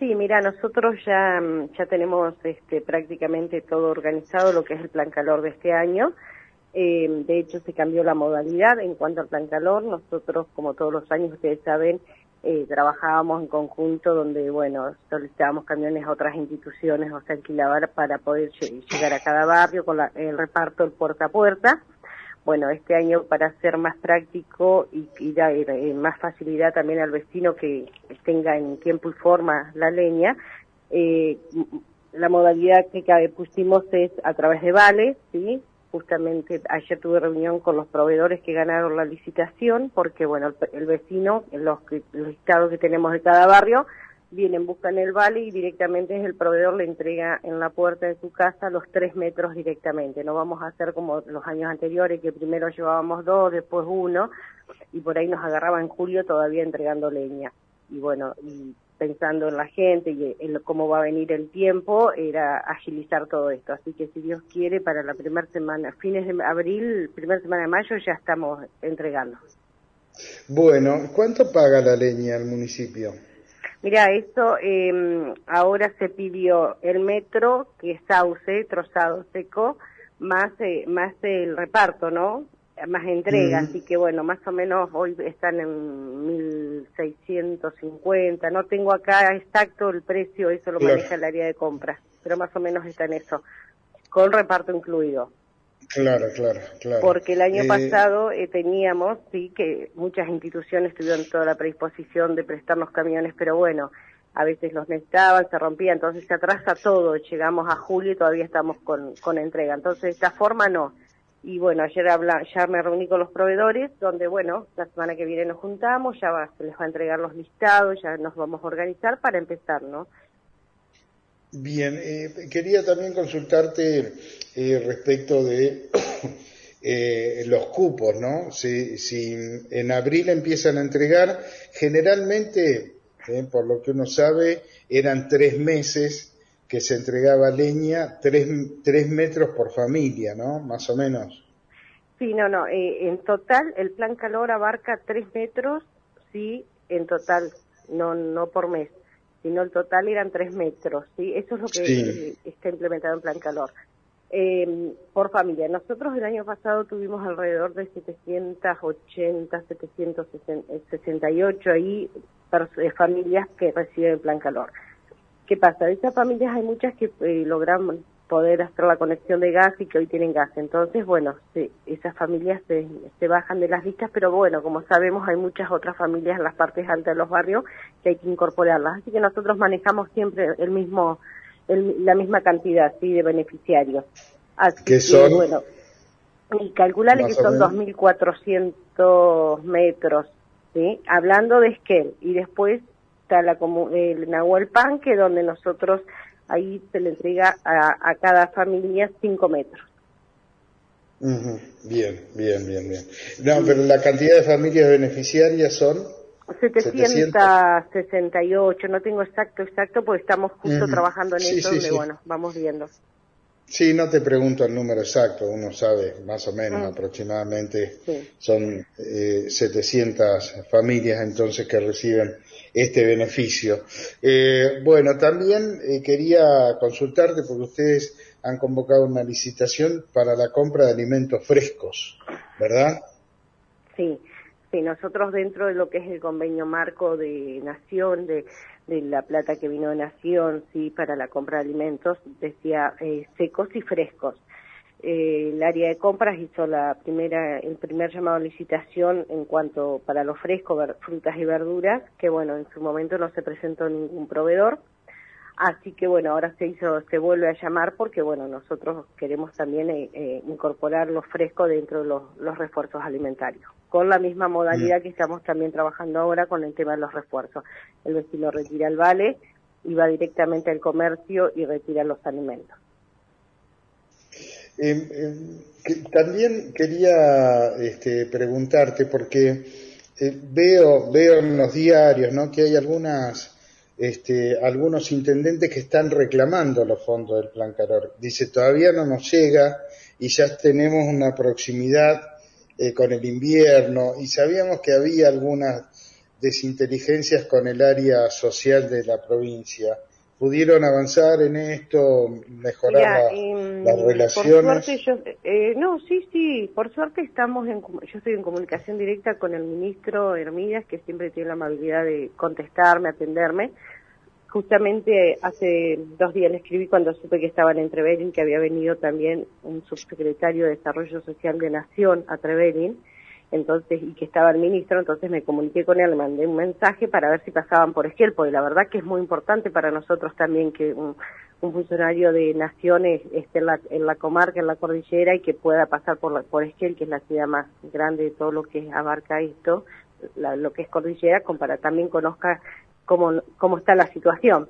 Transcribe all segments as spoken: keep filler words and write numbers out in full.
Sí, mira, nosotros ya, ya tenemos este, prácticamente todo organizado, lo que es el Plan Calor de este año. Eh, de hecho, se cambió la modalidad en cuanto al Plan Calor. Nosotros, como todos los años, ustedes saben, eh, trabajábamos en conjunto donde, bueno, solicitábamos camiones a otras instituciones o se alquilaba para poder llegar a cada barrio con la, el reparto el puerta a puerta. Bueno, este año, para ser más práctico y, y dar eh, más facilidad también al vecino que tenga en tiempo y forma la leña, eh, la modalidad que pusimos es a través de vales, ¿sí? Justamente ayer tuve reunión con los proveedores que ganaron la licitación, porque bueno, el, el vecino, los, los listados que tenemos de cada barrio, vienen, buscan el vale y directamente el proveedor le entrega en la puerta de su casa los tres metros directamente. No vamos a hacer como los años anteriores, que primero llevábamos dos, después uno, y por ahí nos agarraba en julio todavía entregando leña. Y bueno, y pensando en la gente y en cómo va a venir el tiempo, era agilizar todo esto. Así que si Dios quiere, para la primera semana, fines de abril, primera semana de mayo, ya estamos entregando. Bueno, ¿cuánto paga la leña al municipio? Mira, esto eh, ahora se pidió el metro, que es sauce, trozado seco, más eh, más el reparto, ¿no? Más entrega, mm. Así que bueno, más o menos hoy están en mil seiscientos cincuenta, no tengo acá exacto el precio, eso lo claro. Maneja el área de compras, pero más o menos está en eso, con reparto incluido. Claro, claro, claro. Porque el año eh... pasado eh, teníamos, sí, que muchas instituciones tuvieron toda la predisposición de prestarnos camiones, pero bueno, a veces los necesitaban, se rompían, entonces se atrasa todo, llegamos a julio y todavía estamos con, con entrega, entonces de esta forma no. Y bueno, ayer habla, ya me reuní con los proveedores, donde bueno, la semana que viene nos juntamos, ya va, se les va a entregar los listados, ya nos vamos a organizar para empezar, ¿no? Bien, eh, quería también consultarte eh, respecto de eh, los cupos, ¿no? Si, si en abril empiezan a entregar, generalmente, eh, por lo que uno sabe, eran tres meses que se entregaba leña, tres, tres metros por familia, ¿no? Más o menos. Sí, no, no, eh, en total el Plan Calor abarca tres metros, sí, en total, no, no por mes, sino el total eran tres metros, ¿sí? Eso es lo que sí. Está implementado en Plan Calor. Eh, por familia, nosotros el año pasado tuvimos alrededor de setecientos ochenta, setecientos sesenta y ocho ahí eh, familias que reciben Plan Calor. ¿Qué pasa? De esas familias hay muchas que eh, logran poder hacer la conexión de gas y que hoy tienen gas. Entonces, bueno, sí, esas familias se, se bajan de las listas, pero bueno, como sabemos, hay muchas otras familias en las partes altas de los barrios que hay que incorporarlas. Así que nosotros manejamos siempre el mismo, el, la misma cantidad, sí, de beneficiarios. Así que, que son, bueno, y calcularle que son dos mil cuatrocientos metros, ¿sí? Hablando de Esquel, y después está la, el Nahuelpan, que donde nosotros ahí se le entrega a, a cada familia cinco metros. Uh-huh. Bien, bien, bien, bien. No, pero la cantidad de familias beneficiarias son setecientos sesenta y ocho, no tengo exacto, exacto, porque estamos justo uh-huh. trabajando en sí, eso, sí, donde sí. bueno, vamos viendo. Sí, no te pregunto el número exacto, uno sabe más o menos, mm. aproximadamente sí. Son eh, setecientas familias entonces que reciben este beneficio. Eh, bueno, también eh, quería consultarte porque ustedes han convocado una licitación para la compra de alimentos frescos, ¿verdad? Sí, sí, nosotros dentro de lo que es el convenio marco de Nación, de de la plata que vino de Nación, sí, para la compra de alimentos, decía eh, secos y frescos. Eh, el área de compras hizo la primera, el primer llamado a licitación en cuanto para lo fresco, ver, frutas y verduras, que bueno, en su momento no se presentó ningún proveedor, así que bueno, ahora se hizo, se vuelve a llamar porque bueno, nosotros queremos también eh, eh, incorporar lo fresco dentro de los, los refuerzos alimentarios, con la misma modalidad que estamos también trabajando ahora con el tema de los refuerzos. El vecino retira el vale y va directamente al comercio y retira los alimentos. Eh, eh, que, también quería este, preguntarte, porque eh, veo, veo en los diarios, ¿no?, que hay algunas, este, algunos intendentes que están reclamando los fondos del Plan Calor. Dice, todavía no nos llega y ya tenemos una proximidad Eh, con el invierno, y sabíamos que había algunas desinteligencias con el área social de la provincia. ¿Pudieron avanzar en esto, mejorar Mira, la, eh, las relaciones? Por suerte yo, eh, no, sí, sí, por suerte estamos en, yo estoy en comunicación directa con el ministro Hermídez, que siempre tiene la amabilidad de contestarme, atenderme. Justamente hace dos días le escribí cuando supe que estaba en Trevelin, que había venido también un subsecretario de Desarrollo Social de Nación a Trevelin, entonces, y que estaba el ministro, entonces me comuniqué con él, le mandé un mensaje para ver si pasaban por Esquel, porque la verdad que es muy importante para nosotros también que un, un funcionario de Naciones esté en la, en la comarca, en la cordillera, y que pueda pasar por, la, por Esquel, que es la ciudad más grande de todo lo que abarca esto, la, lo que es cordillera, para también conozca cómo, cómo está la situación.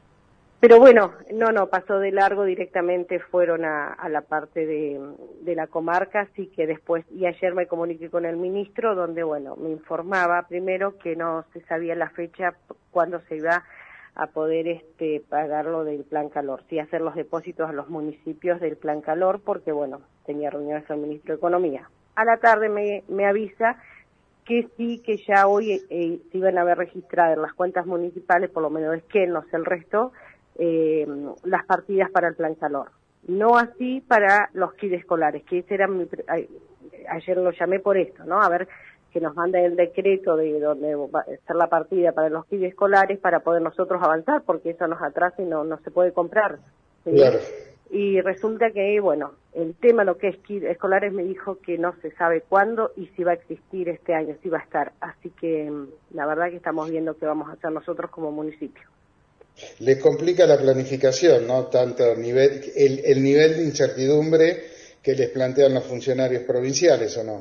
Pero bueno, no, no, pasó de largo, directamente fueron a, a la parte de, de la comarca, así que después, y ayer me comuniqué con el ministro, donde, bueno, me informaba primero que no se sabía la fecha cuándo se iba a poder este pagar lo del Plan Calor, sí hacer los depósitos a los municipios del Plan Calor, porque, bueno, tenía reuniones con el ministro de Economía. A la tarde me, me avisa que sí, que ya hoy eh, se iban a ver registradas en las cuentas municipales, por lo menos es que no sé el resto, Eh, las partidas para el Plan Calor. No así para los kits escolares, que ese era mi, ayer lo llamé por esto, ¿no? A ver que nos manden el decreto de donde va a ser la partida para los kits escolares para poder nosotros avanzar, porque eso nos atrasa y no, no se puede comprar, ¿sí? Claro. Y resulta que, bueno, el tema, lo que es kits escolares, me dijo que no se sabe cuándo y si va a existir este año, si va a estar. Así que la verdad que estamos viendo qué vamos a hacer nosotros como municipio. Les complica la planificación, ¿no? Tanto el nivel, el, el nivel de incertidumbre que les plantean los funcionarios provinciales, ¿o no?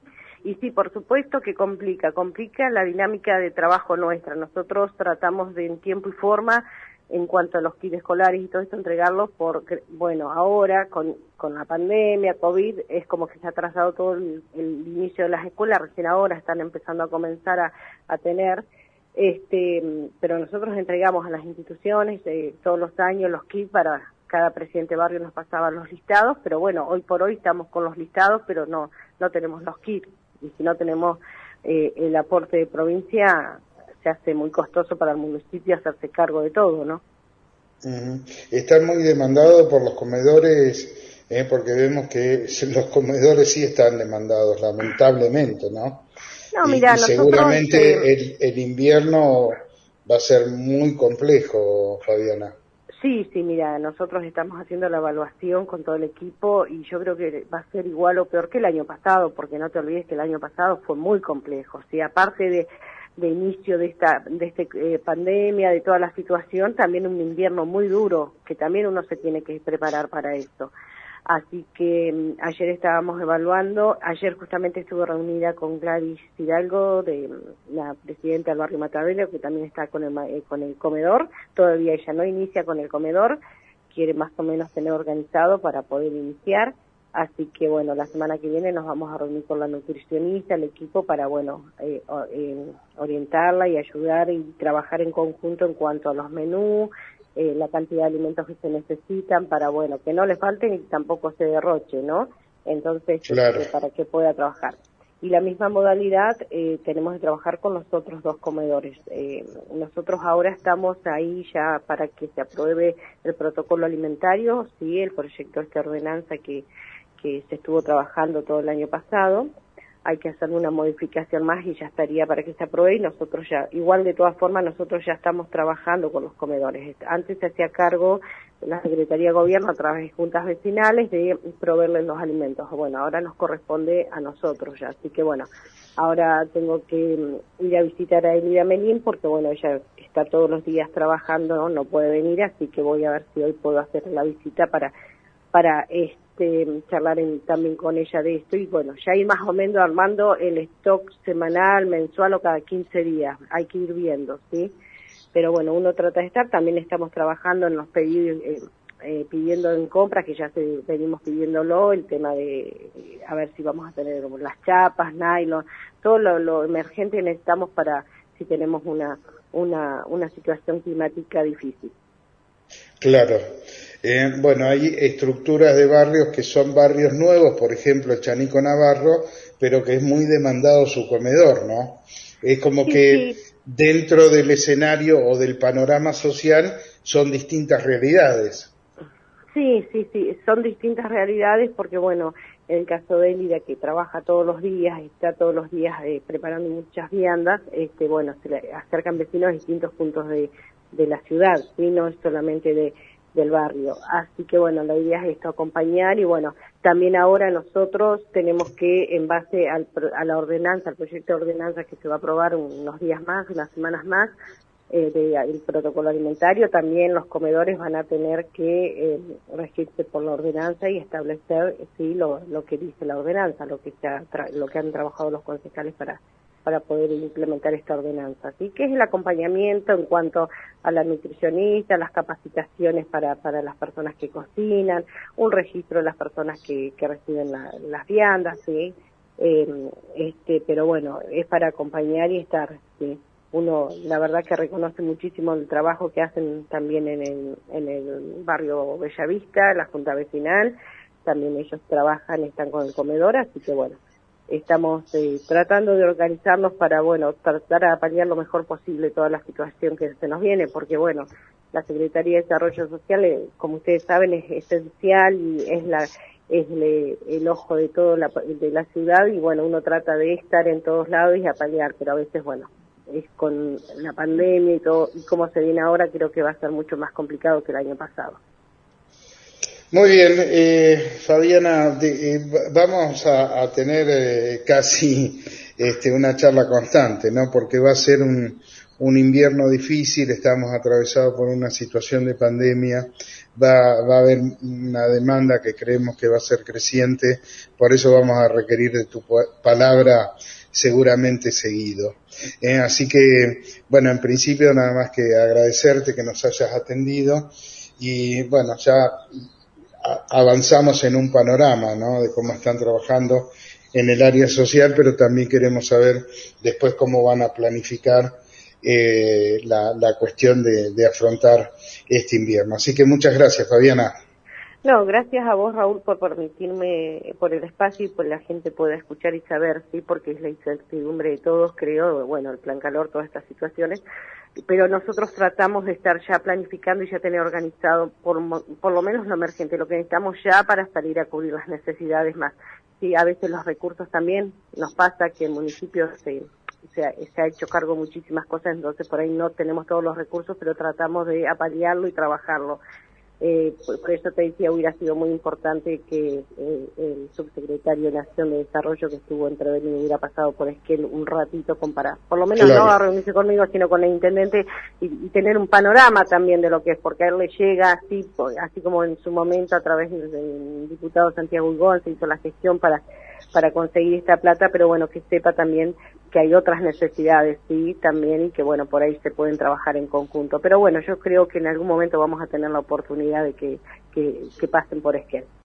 Y sí, por supuesto que complica, complica la dinámica de trabajo nuestra. Nosotros tratamos de en tiempo y forma, en cuanto a los kits escolares y todo esto, entregarlos porque, bueno, ahora con, con la pandemia, COVID, es como que se ha atrasado todo el, el inicio de las escuelas, recién ahora están empezando a comenzar a, a tener... Este, pero nosotros entregamos a las instituciones eh, todos los años los kits, para cada presidente de barrio nos pasaba los listados, pero bueno, hoy por hoy estamos con los listados, pero no no tenemos los kits, y si no tenemos eh, el aporte de provincia, se hace muy costoso para el municipio hacerse cargo de todo, ¿no? Uh-huh. Están muy demandados por los comedores, eh, porque vemos que los comedores sí están demandados, lamentablemente, ¿no? No, y, mira, y nosotros, seguramente eh, el, el invierno va a ser muy complejo, Fabiana. Sí, sí, mira, nosotros estamos haciendo la evaluación con todo el equipo y yo creo que va a ser igual o peor que el año pasado, porque no te olvides que el año pasado fue muy complejo, ¿sí? Aparte de, de inicio de esta de este eh, pandemia, de toda la situación, también un invierno muy duro, que también uno se tiene que preparar para esto. Así que um, ayer estábamos evaluando, ayer justamente estuve reunida con Gladys Hidalgo, de la presidenta del barrio Matadero, que también está con el, eh, con el comedor, todavía ella no inicia con el comedor, quiere más o menos tener organizado para poder iniciar, así que bueno, la semana que viene nos vamos a reunir con la nutricionista, el equipo, para bueno, eh, eh, orientarla y ayudar y trabajar en conjunto en cuanto a los menús, Eh, la cantidad de alimentos que se necesitan para, bueno, que no le falten y tampoco se derroche, ¿no? Entonces, claro. este, para que pueda trabajar. Y la misma modalidad eh, tenemos de trabajar con los otros dos comedores. Eh, nosotros ahora estamos ahí ya para que se apruebe el protocolo alimentario, sí, el proyecto de esta ordenanza que, que se estuvo trabajando todo el año pasado. Hay que hacer una modificación más y ya estaría para que se apruebe, y nosotros ya, igual de todas formas, nosotros ya estamos trabajando con los comedores. Antes se hacía cargo la Secretaría de Gobierno a través de juntas vecinales de proveerles los alimentos. Bueno, ahora nos corresponde a nosotros ya, así que bueno, ahora tengo que ir a visitar a Elida Melín porque bueno, ella está todos los días trabajando, no, no puede venir, así que voy a ver si hoy puedo hacer la visita para, para este, Este, charlar en, también con ella de esto, y bueno, ya ir más o menos armando el stock semanal, mensual o cada quince días, hay que ir viendo, ¿sí? Pero bueno, uno trata de estar, también estamos trabajando en los pedidos, eh, eh, pidiendo en compras, que ya se, venimos pidiéndolo, el tema de, eh, a ver si vamos a tener las chapas, nylon, todo lo, lo emergente necesitamos para si tenemos una, una, una situación climática difícil. Claro. Eh, bueno, hay estructuras de barrios que son barrios nuevos, por ejemplo, el Chanico Navarro, pero que es muy demandado su comedor, ¿no? Es como Sí, que sí. dentro del escenario o del panorama social son distintas realidades. Sí, sí, sí, son distintas realidades porque, bueno, en el caso de Elida, que trabaja todos los días y está todos los días eh, preparando muchas viandas, este, bueno, se le acercan vecinos a distintos puntos de, de la ciudad, ¿sí? No es solamente de, del barrio. Así que, bueno, la idea es esto, acompañar y, bueno, también ahora nosotros tenemos que, en base al, a la ordenanza, al proyecto de ordenanza que se va a aprobar unos días más, unas semanas más, Eh, de, el protocolo alimentario, también los comedores van a tener que eh, regirse por la ordenanza y establecer sí lo, lo que dice la ordenanza, lo que se ha tra lo que han trabajado los concejales para para poder implementar esta ordenanza. Así que es el acompañamiento en cuanto a la nutricionista, las capacitaciones para para las personas que cocinan, un registro de las personas que, que reciben la, las viandas, sí, eh, este, pero bueno, es para acompañar y estar, sí. Uno, la verdad que reconoce muchísimo el trabajo que hacen también en el, en el barrio Bellavista, la Junta Vecinal, también ellos trabajan, están con el comedor, así que bueno, estamos eh, tratando de organizarnos para, bueno, tratar de paliar lo mejor posible toda la situación que se nos viene, porque bueno, la Secretaría de Desarrollo Social, eh, como ustedes saben, es esencial y es la es le, el ojo de toda la, de la ciudad y bueno, uno trata de estar en todos lados y a paliar, pero a veces, bueno, es con la pandemia y todo, y cómo se viene ahora, creo que va a ser mucho más complicado que el año pasado. Muy bien, eh, Fabiana, de, eh, vamos a, a tener eh, casi este, una charla constante, ¿no? Porque va a ser un, un invierno difícil, estamos atravesados por una situación de pandemia, va, va a haber una demanda que creemos que va a ser creciente, por eso vamos a requerir de tu palabra seguramente seguido. Eh, así que, bueno, en principio nada más que agradecerte que nos hayas atendido y, bueno, ya avanzamos en un panorama, ¿no?, de cómo están trabajando en el área social, pero también queremos saber después cómo van a planificar eh, la, la cuestión de, de afrontar este invierno. Así que muchas gracias, Fabiana. No, gracias a vos, Raúl, por permitirme, por el espacio y por la gente pueda escuchar y saber, sí, porque es la incertidumbre de todos, creo, bueno, el plan calor, todas estas situaciones, pero nosotros tratamos de estar ya planificando y ya tener organizado por, por lo menos lo emergente, lo que necesitamos ya para salir a cubrir las necesidades más. Sí, a veces los recursos también, nos pasa que el municipio se, se, ha, se ha hecho cargo de muchísimas cosas, entonces por ahí no tenemos todos los recursos, pero tratamos de apalearlo y trabajarlo. Eh, por, por eso te decía, hubiera sido muy importante que eh, el subsecretario de Nación de Desarrollo que estuvo entrevenido hubiera pasado por Esquel un ratito con para, por lo menos Claro. no a reunirse conmigo, sino con el intendente y, y tener un panorama también de lo que es, porque a él le llega así, así como en su momento a través del, del diputado Santiago Ugón se hizo la gestión para para conseguir esta plata, pero bueno, que sepa también que hay otras necesidades, sí, también, y que bueno, por ahí se pueden trabajar en conjunto. Pero bueno, yo creo que en algún momento vamos a tener la oportunidad de que, que, que pasen por Esquel.